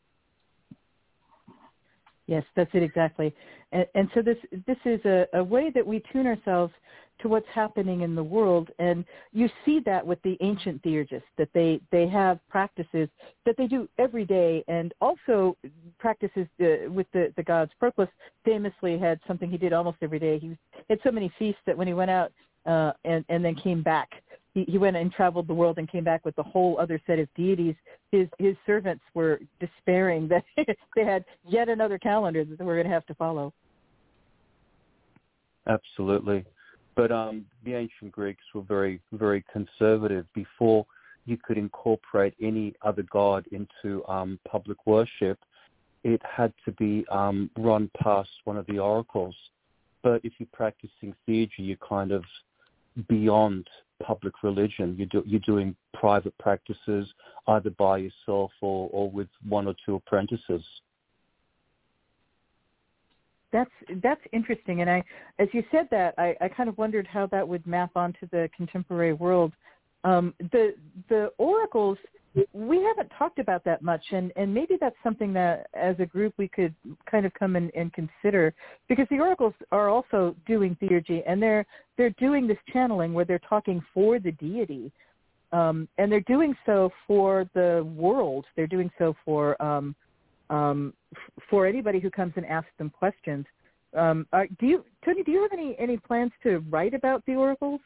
Yes, that's it exactly. And, and so this this is a, a way that we tune ourselves to what's happening in the world. And you see that with the ancient theurgists, that they, they have practices that they do every day, and also practices uh, with the, the gods. Proclus famously had something he did almost every day. He had so many feasts that when he went out uh, and, and then came back, he, he went and traveled the world and came back with a whole other set of deities. His his servants were despairing that they had yet another calendar that they were going to have to follow. Absolutely. But um, the ancient Greeks were very, very conservative. Before you could incorporate any other god into um, public worship, it had to be um, run past one of the oracles. But if you're practicing theurgy, you're kind of beyond public religion. You're, do, you're doing private practices either by yourself or, or with one or two apprentices. That's that's interesting, and I, as you said that, I, I kind of wondered how that would map onto the contemporary world. Um, the the oracles, we haven't talked about that much, and, and maybe that's something that as a group we could kind of come in and consider, because the oracles are also doing theurgy, and they're they're doing this channeling where they're talking for the deity, um, and they're doing so for the world. They're doing so for um, um, f- for anybody who comes and asks them questions. Um, are, do you, Tony? Do you have any, any plans to write about the oracles?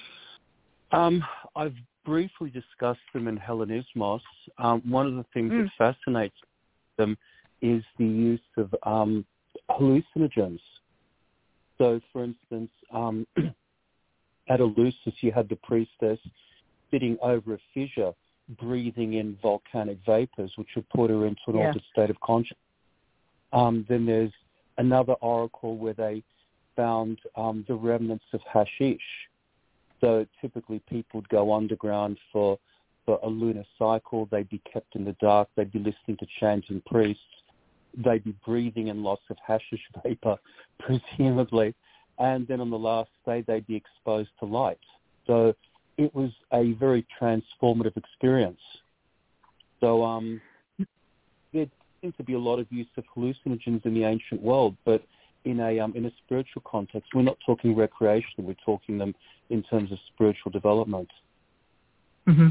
Um, I've briefly discussed them in Hellenismos. Um, one of the things Mm. that fascinates them is the use of um, hallucinogens. So, for instance, um, at Eleusis, you had the priestess sitting over a fissure, breathing in volcanic vapors, which would put her into an Yeah. altered state of consciousness. Um, then there's another oracle where they found um, the remnants of hashish. So typically people would go underground for, for a lunar cycle. They'd be kept in the dark. They'd be listening to chanting priests. They'd be breathing in lots of hashish vapor, presumably. And then on the last day, they'd be exposed to light. So it was a very transformative experience. So um, there seems to be a lot of use of hallucinogens in the ancient world, but in a um, in a spiritual context, we're not talking recreation. We're talking them in terms of spiritual development. Mm-hmm.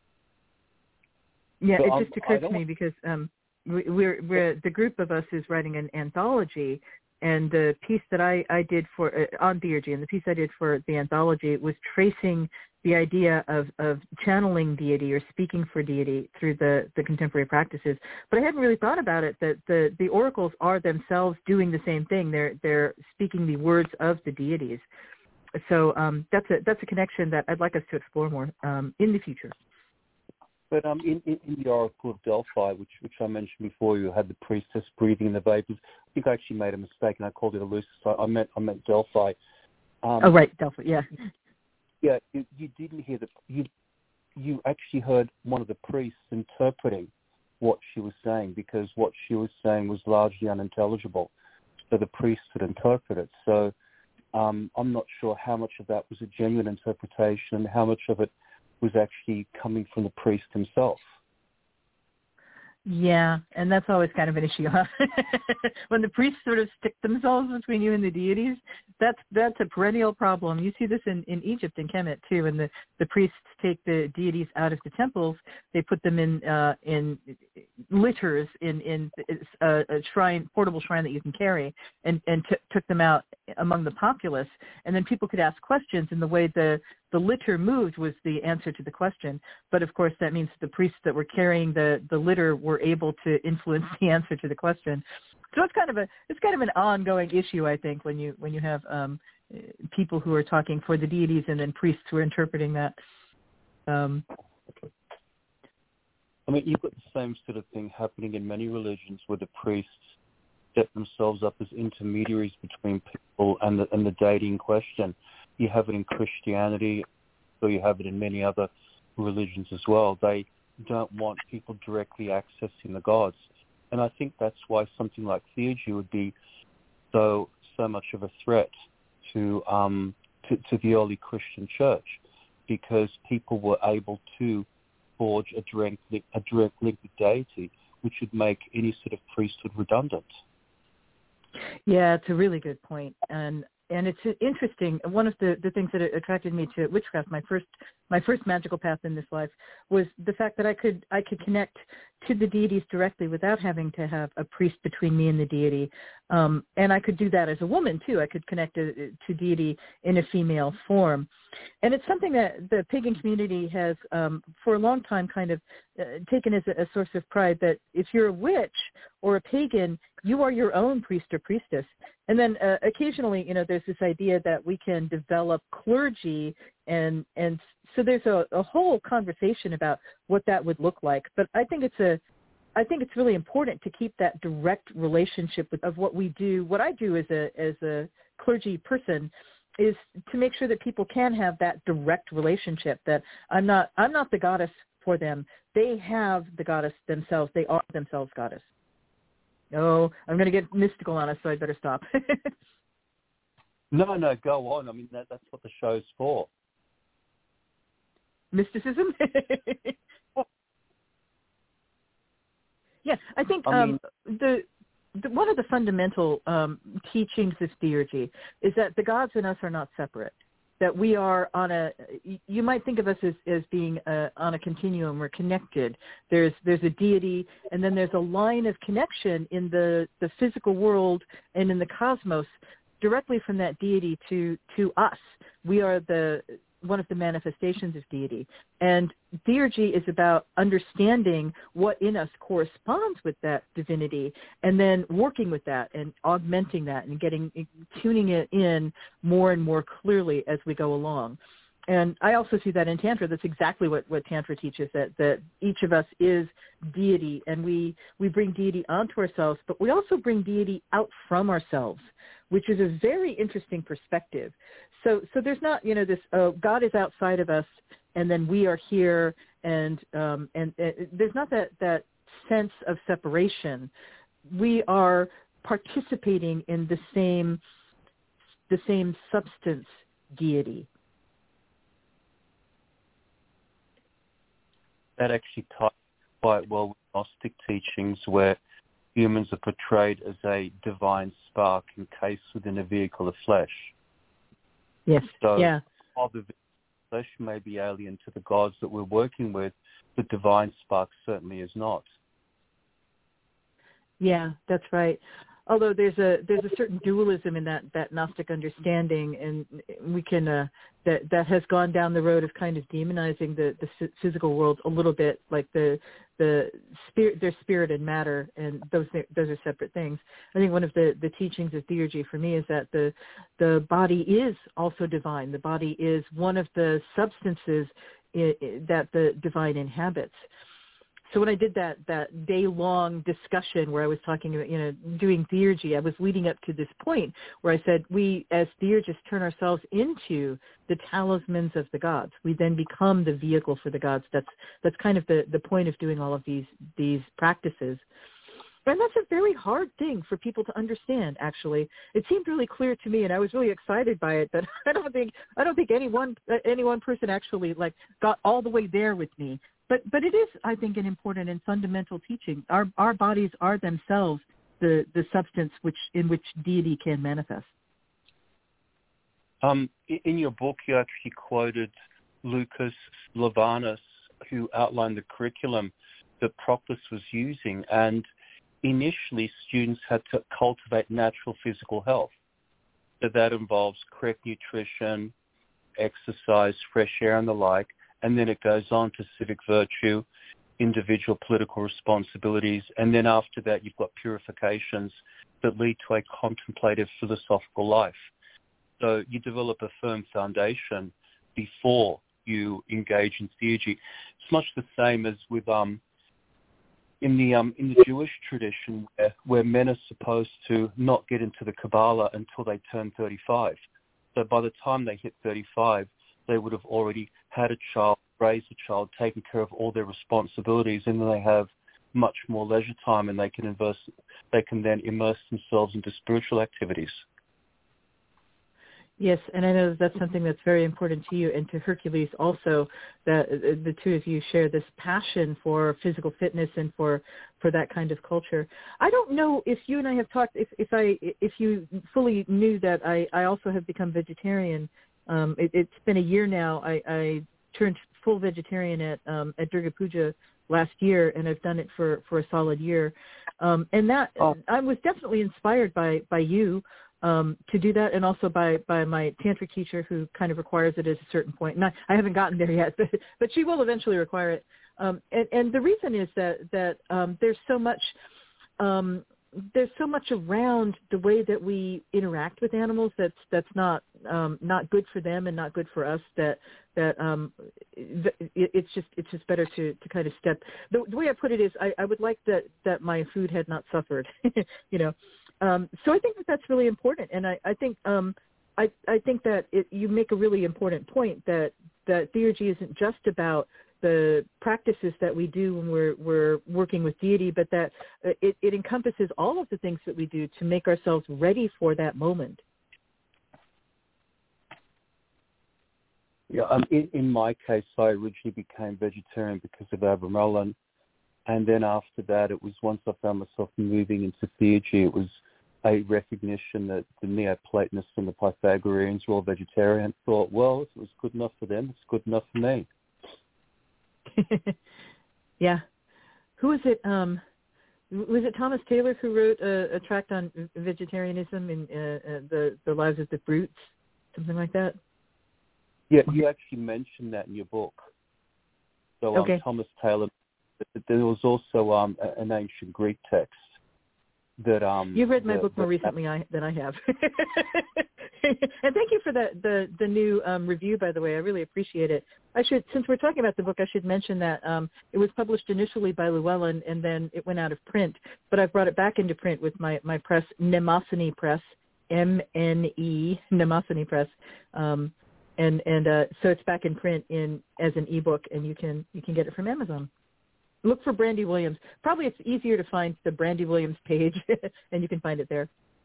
Yeah, So, it um, just occurred I to me because um, we, we're, we're the group of us is writing an anthology, and the piece that I, I did for uh, on theurgy, and the piece I did for the anthology was tracing the idea of, of channeling deity or speaking for deity through the, the contemporary practices. But I hadn't really thought about it, that the, the oracles are themselves doing the same thing. They're they're speaking the words of the deities. So um, that's a that's a connection that I'd like us to explore more um, in the future. But um, in, in, in the Oracle of Delphi, which which I mentioned before, you had the priestess breathing in the vapors. I think I actually made a mistake and I called it Eleusis. I, I meant I meant Delphi. Um, oh right, Delphi, yeah. Yeah, you, you didn't hear the you you actually heard one of the priests interpreting what she was saying, because what she was saying was largely unintelligible. So the priest would interpret it. So um, I'm not sure how much of that was a genuine interpretation and how much of it was actually coming from the priest himself. Yeah, and that's always kind of an issue, huh? When the priests sort of stick themselves between you and the deities, that's that's a perennial problem. You see this in, in Egypt and Kemet too. When the, the priests take the deities out of the temples, they put them in uh, in litters in in a, a shrine, portable shrine that you can carry, and and t- took them out among the populace. And then people could ask questions, and the way the the litter moved was the answer to the question. But of course, that means the priests that were carrying the, the litter were able to influence the answer to the question. So it's kind of a it's kind of an ongoing issue, I think, when you when you have um, people who are talking for the deities and then priests who are interpreting that. Um, I mean, you've got the same sort of thing happening in many religions, where the priests set themselves up as intermediaries between people and the, and the deity in question. You have it in Christianity, or you have it in many other religions as well. They don't want people directly accessing the gods. And I think that's why something like theurgy would be so so much of a threat to um, to, to the early Christian church, because people were able to forge a direct link, a direct link with deity, which would make any sort of priesthood redundant. Yeah, it's a really good point. And And it's interesting. One of the, the things that attracted me to witchcraft, my first my first magical path in this life, was the fact that I could I could connect to the deities directly without having to have a priest between me and the deity. Um, and I could do that as a woman too. I could connect to, to deity in a female form. And it's something that the pagan community has um, for a long time kind of uh, taken as a, a source of pride, that if you're a witch or a pagan, you are your own priest or priestess. And then uh, occasionally, you know, there's this idea that we can develop clergy, and and so there's a, a whole conversation about what that would look like. But I think it's a, I think it's really important to keep that direct relationship with, of what we do. What I do as a as a clergy person is to make sure that people can have that direct relationship. That I'm not I'm not the goddess for them. They have the goddess themselves. They are themselves goddess. Oh, I'm going to get mystical on us, so I better stop. No, no, go on. I mean, that, that's what the show's for. Mysticism? Yeah, I think I um, mean, the, the one of the fundamental um, teachings of theurgy is that the gods and us are not separate. That we are on a, you might think of us as, as being uh, on a continuum. We're connected. There's there's a deity, and then there's a line of connection in the, the physical world and in the cosmos directly from that deity to, to us. We are the one of the manifestations of deity. And theurgy is about understanding what in us corresponds with that divinity and then working with that and augmenting that and getting, tuning it in more and more clearly as we go along. And I also see that in Tantra. That's exactly what, what Tantra teaches, that, that each of us is deity, and we, we bring deity onto ourselves, but we also bring deity out from ourselves, which is a very interesting perspective. So so there's not, you know, this, uh, God is outside of us, and then we are here, and um, and uh, there's not that, that sense of separation. We are participating in the same the same substance deity. That actually ties quite well with Gnostic teachings, where humans are portrayed as a divine spark encased within a vehicle of flesh. Yes. So yeah. while the flesh may be alien to the gods that we're working with, the divine spark certainly is not. Yeah, that's right. Although there's a there's a certain dualism in that, that Gnostic understanding, and we can uh, that that has gone down the road of kind of demonizing the, the physical world a little bit, like the the spirit, their spirit and matter, and those those are separate things. I think one of the, the teachings of theurgy for me is that the the body is also divine. The body is one of the substances I, I, that the divine inhabits. So when I did that, that day-long discussion where I was talking about, you know, doing theurgy, I was leading up to this point where I said we, as theurgists, turn ourselves into the talismans of the gods. We then become the vehicle for the gods. That's that's kind of the, the point of doing all of these these practices. And that's a very hard thing for people to understand, actually. It seemed really clear to me, and I was really excited by it, but I don't think I don't think any one, any one person actually, like, got all the way there with me. But but it is, I think, an important and fundamental teaching. Our our bodies are themselves the, the substance which in which deity can manifest. Um, in your book, you actually quoted Lucas Levanus, who outlined the curriculum that Proclus was using, and initially students had to cultivate natural physical health. So that involves correct nutrition, exercise, fresh air, and the like. And then it goes on to civic virtue, individual political responsibilities, and then after that you've got purifications that lead to a contemplative philosophical life. So you develop a firm foundation before you engage in theurgy. It's much the same as with um, in the um, in the Jewish tradition, where, where men are supposed to not get into the Kabbalah until they turn thirty-five. So by the time they hit thirty-five, they would have already had a child, raised a child, taken care of all their responsibilities, and then they have much more leisure time, and they can immerse, they can then immerse themselves into spiritual activities. Yes, and I know that's something that's very important to you and to Hercules also, that the two of you share this passion for physical fitness and for, for that kind of culture. I don't know if you and I have talked, if, if I if you fully knew that I, I also have become vegetarian. Um, it, it's been a year now. I, I turned full vegetarian at um, at Durga Puja last year, and I've done it for, for a solid year. Um, and that oh. I was definitely inspired by, by you um, to do that, and also by, by my tantric teacher, who kind of requires it at a certain point. And I, I haven't gotten there yet, but, but she will eventually require it. Um, and, and the reason is that that um, there's so much. Um, there's so much around the way that we interact with animals that's that's not um, not good for them and not good for us. That that um, it, it's just it's just better to, to kind of step. The, the way I put it is, I, I would like that, that my food had not suffered. you know, um, so I think that that's really important, and I I think um, I I think that it, you make a really important point that that theurgy isn't just about the practices that we do when we're we're working with deity, but that uh, it, it encompasses all of the things that we do to make ourselves ready for that moment. Yeah, um, in, in my case, I originally became vegetarian because of Avraham Roland, and then after that, it was once I found myself moving into theurgy, it was a recognition that the Neoplatonists and the Pythagoreans were all vegetarian. Thought, well, if it was good enough for them, it's good enough for me. Yeah. Who is it? Um, was it Thomas Taylor who wrote a, a tract on vegetarianism in uh, uh, the the Lives of the Brutes, something like that? Yeah, you actually mentioned that in your book. So um, okay. Thomas Taylor. There was also um, an ancient Greek text that um. You've read my that, book more that, recently I, than I have, and thank you for the the the new um, review. By the way, I really appreciate it. I should, since we're talking about the book, I should mention that um, it was published initially by Llewellyn, and then it went out of print. But I've brought it back into print with my my press, Mnemosyne Press, M N E, Mnemosyne Press, um, and and uh, so it's back in print in as an ebook, and you can you can get it from Amazon. Look for Brandy Williams. Probably it's easier to find the Brandy Williams page, and you can find it there.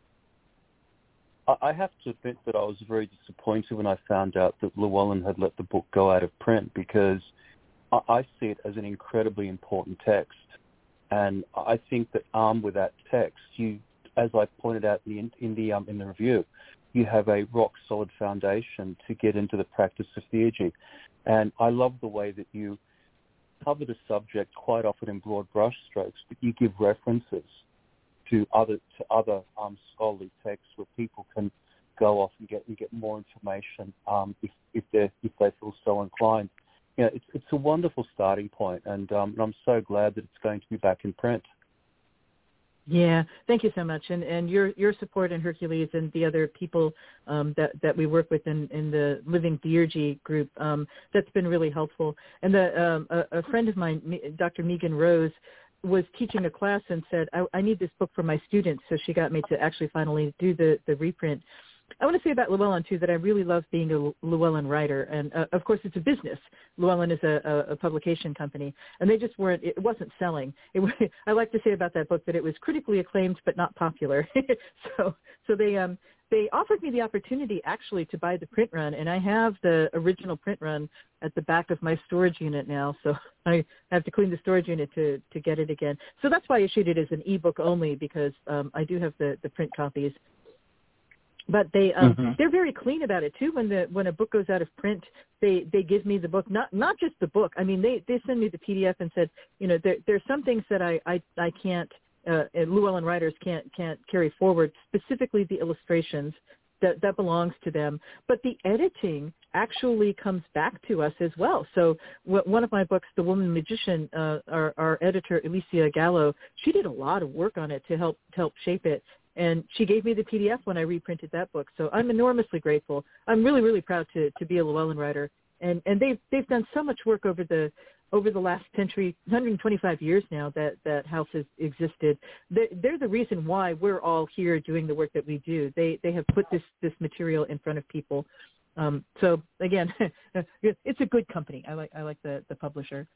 I have to admit that I was very disappointed when I found out that Llewellyn had let the book go out of print, because I see it as an incredibly important text. And I think that armed with that text, you, as I pointed out in the, in the, um, in the review, you have a rock-solid foundation to get into the practice of theurgy. And I love the way that you cover the subject quite often in broad brushstrokes, but you give references to other to other um, scholarly texts where people can go off and get and get more information um, if if they if they feel so inclined. You know, it's it's a wonderful starting point, and, um, and I'm so glad that it's going to be back in print. Yeah, thank you so much, and and your your support and Hercules and the other people um, that that we work with in, in the Living Theurgy group, um, that's been really helpful. And the um, a, a friend of mine, Doctor Megan Rose, was teaching a class and said, I, I need this book for my students, so she got me to actually finally do the the reprint. I want to say about Llewellyn, too, that I really love being a Llewellyn writer. And, uh, of course, it's a business. Llewellyn is a, a, a publication company. And they just weren't, it wasn't selling. It, I like to say about that book that it was critically acclaimed but not popular. so so they um, they offered me the opportunity, actually, to buy the print run. And I have the original print run at the back of my storage unit now. So I have to clean the storage unit to, to get it again. So that's why I issued it as an ebook only, because um, I do have the, the print copies. But they um, mm-hmm. they're very clean about it too. When the when a book goes out of print, they, they give me the book, not not just the book. I mean, they, they send me the P D F and said, you know, there there's some things that I I, I can't uh, Llewellyn writers can't can't carry forward, specifically the illustrations. That that belongs to them. But the editing actually comes back to us as well. So w- one of my books, The Woman Magician, uh, our our editor Alicia Gallo, she did a lot of work on it to help to help shape it. And she gave me the P D F when I reprinted that book. So I'm enormously grateful. I'm really, really proud to, to be a Llewellyn writer. And and they've they've done so much work over the over the last century, one hundred twenty-five years now that, that house has existed. They're, they're the reason why we're all here doing the work that we do. They they have put this, this material in front of people. Um, so again, it's a good company. I like I like the, the publisher.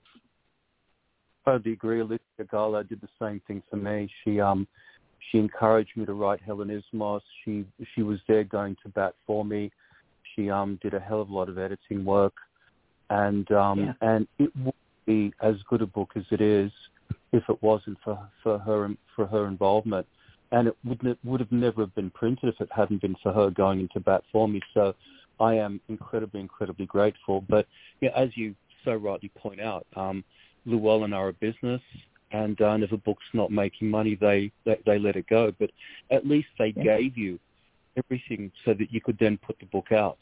I agree. Alicia Gallo did the same thing for me. She um. She encouraged me to write Hellenismos. She she was there going to bat for me. She um did a hell of a lot of editing work, and um yeah. and it would be as good a book as it is if it wasn't for for her for her involvement, and it would ne- would have never have been printed if it hadn't been for her going into bat for me. So I am incredibly incredibly grateful. But yeah, as you so rightly point out, um, Llewellyn are a business. And, uh, and if a book's not making money, they, they, they let it go. But at least they yeah. gave you everything so that you could then put the book out.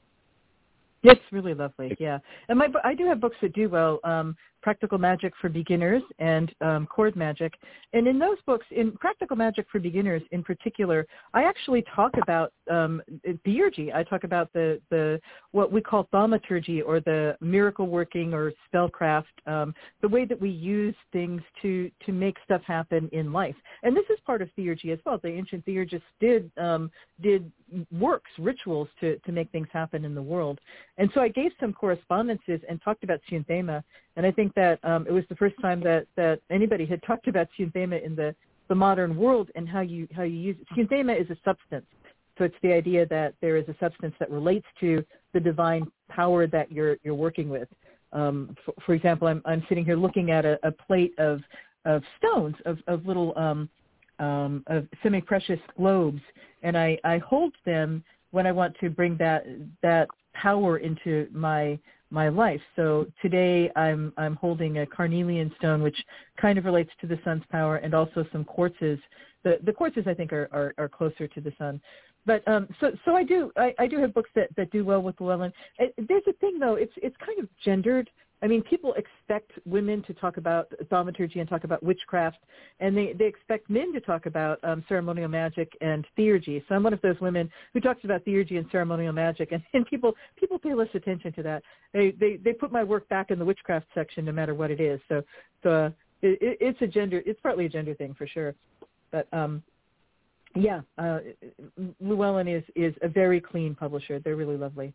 It's really lovely, yeah. And my I do have books that do well, um, Practical Magic for Beginners and um, Chord Magic. And in those books, in Practical Magic for Beginners in particular, I actually talk about um, theurgy. I talk about the, the what we call thaumaturgy, or the miracle working or spellcraft, um, the way that we use things to, to make stuff happen in life. And this is part of theurgy as well. The ancient theurgists did um, did works, rituals to, to make things happen in the world. And so I gave some correspondences and talked about Sunthema. And I think that um, it was the first time that, that anybody had talked about Sunthema in the, the modern world and how you how you use it. Sunthema is a substance. So it's the idea that there is a substance that relates to the divine power that you're you're working with. Um, for, for example, I'm I'm sitting here looking at a, a plate of of stones of of little um, um, of semi-precious globes, and I, I hold them when I want to bring that that power into my my life. So today I'm I'm holding a carnelian stone, which kind of relates to the sun's power, and also some quartzes. The the quartzes I think are, are, are closer to the sun. But um, so so I do I, I do have books that, that do well with Llewellyn. It, there's a thing though, it's it's kind of gendered. I mean, people expect women to talk about thaumaturgy and talk about witchcraft, and they, they expect men to talk about um, ceremonial magic and theurgy. So I'm one of those women who talks about theurgy and ceremonial magic, and, and people people pay less attention to that. They, they they put my work back in the witchcraft section, no matter what it is. So so uh, it, it's a gender it's partly a gender thing for sure, but um, yeah, uh, Llewellyn is is a very clean publisher. They're really lovely.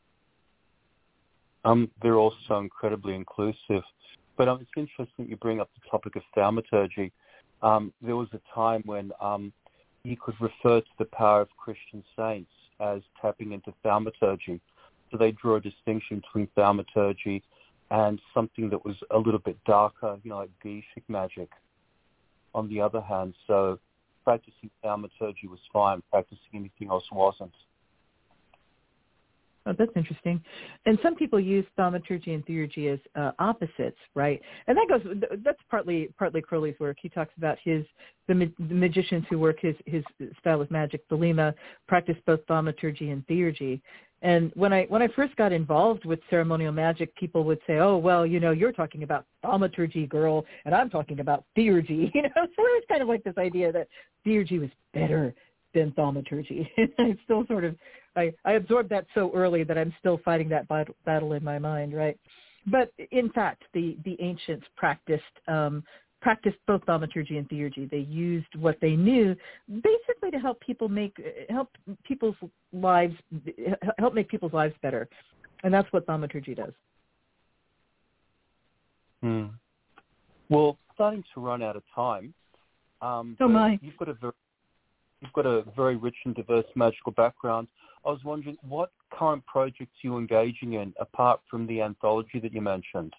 Um, they're also incredibly inclusive. But um, it's interesting you bring up the topic of thaumaturgy. Um, there was a time when um, you could refer to the power of Christian saints as tapping into thaumaturgy. So they draw a distinction between thaumaturgy and something that was a little bit darker, you know, like Geishik magic, on the other hand. So practicing thaumaturgy was fine. Practicing anything else wasn't. Oh, that's interesting. And some people use thaumaturgy and theurgy as uh, opposites, right? And that goes. That's partly partly Crowley's work. He talks about his the, ma- the magicians who work his his style of magic. Thelema practice both thaumaturgy and theurgy. And when I when I first got involved with ceremonial magic, people would say, "Oh, well, you know, you're talking about thaumaturgy, girl, and I'm talking about theurgy." You know, so it was kind of like this idea that theurgy was better than thaumaturgy. I still sort of, I, I absorbed that so early that I'm still fighting that battle, battle in my mind, right? But in fact, the, the ancients practiced um, practiced both thaumaturgy and theurgy. They used what they knew basically to help people make help people's lives help make people's lives better, and that's what thaumaturgy does. Hmm. Well, starting to run out of time. Um, oh my! You've got a very You've got a very rich and diverse magical background. I was wondering what current projects you're engaging in apart from the anthology that you mentioned.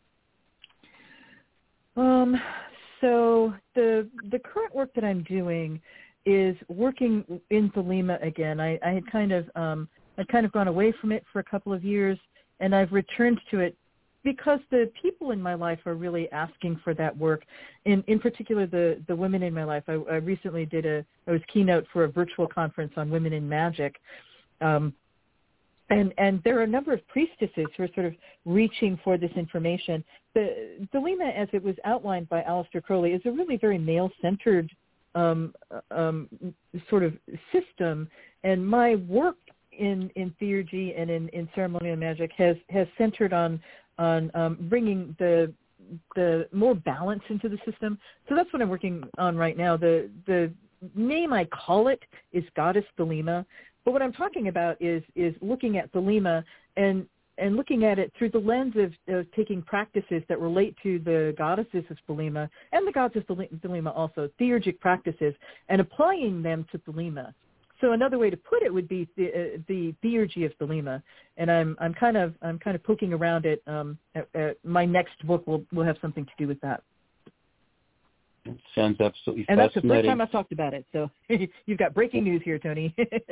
Um, so the the current work that I'm doing is working in Thelema again. I, I had kind of um, I'd kind of gone away from it for a couple of years, and I've returned to it because the people in my life are really asking for that work. In in particular, the, the women in my life. I, I recently did a, I was keynote for a virtual conference on women in magic. Um, and, and there are a number of priestesses who are sort of reaching for this information. The Thelema, as it was outlined by Aleister Crowley, is a really very male-centered um, um, sort of system. And my work in, in theurgy and in, in ceremonial magic has, has centered on on um, bringing the the more balance into the system. So that's what I'm working on right now. The the name I call it is Goddess Thelema, but what I'm talking about is is looking at Thelema and and looking at it through the lens of, of taking practices that relate to the goddesses of Thelema and the gods of Thelema also, theurgic practices, and applying them to Thelema. So another way to put it would be the, uh, the theurgy of Thelema, and I'm I'm kind of I'm kind of poking around it. Um, at, at my next book will will have something to do with that. It sounds absolutely and fascinating. And that's the first time I've talked about it. So you've got breaking news here, Tony.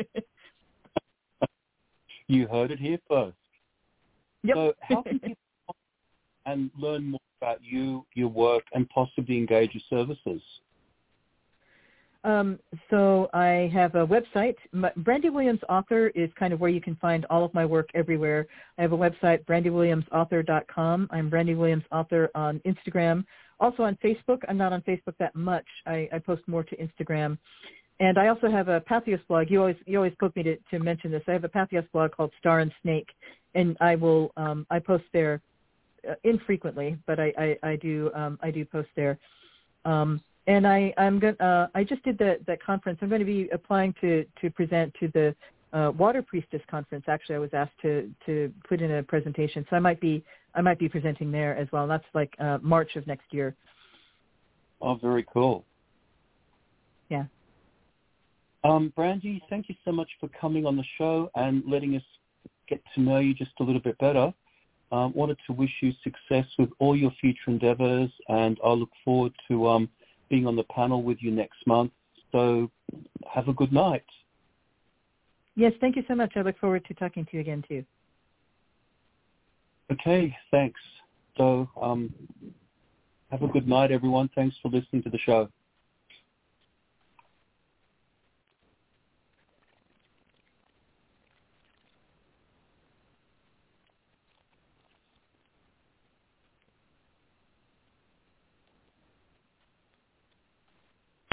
You heard it here first. Yep. So how can people and learn more about you, your work, and possibly engage your services? Um, so I have a website. My, Brandy Williams Author is kind of where you can find all of my work everywhere. I have a website, brandy williams author dot com. I'm Brandy Williams Author on Instagram. Also on Facebook. I'm not on Facebook that much. I, I post more to Instagram. And I also have a Patheos blog. You always you always poke me to, to mention this. I have a Patheos blog called Star and Snake, and I will um, I post there uh, infrequently, but I, I, I do um, I do post there. Um, And I, I'm going. Uh, I just did that that conference. I'm going to be applying to, to present to the uh, Water Priestess conference. Actually, I was asked to, to put in a presentation, so I might be I might be presenting there as well. And that's like uh, March of next year. Oh, very cool. Yeah. Um, Brandy, thank you so much for coming on the show and letting us get to know you just a little bit better. Um, wanted to wish you success with all your future endeavors, and I look forward to um, being on the panel with you next month. So have a good night. Yes, thank you so much. I look forward to talking to you again, too. Okay, thanks. So um, have a good night, everyone. Thanks for listening to the show.